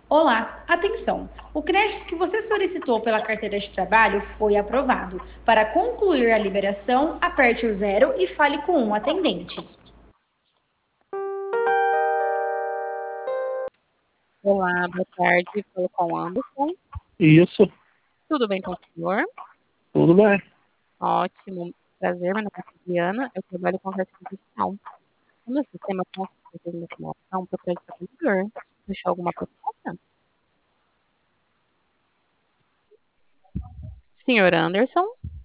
Olá, atenção! O crédito que você solicitou pela carteira de trabalho foi aprovado. Para concluir a liberação, aperte o zero e fale com um atendente. Olá, boa tarde. Falo com o Anderson. Isso, Tudo bem com o senhor? tudo bem. Ótimo. Prazer, meu nome é Juliana. Eu trabalho com carteira digital. O meu sistema tem uma carteira de informação para o crédito consumidor. Deixou alguma proposta? Senhor Anderson?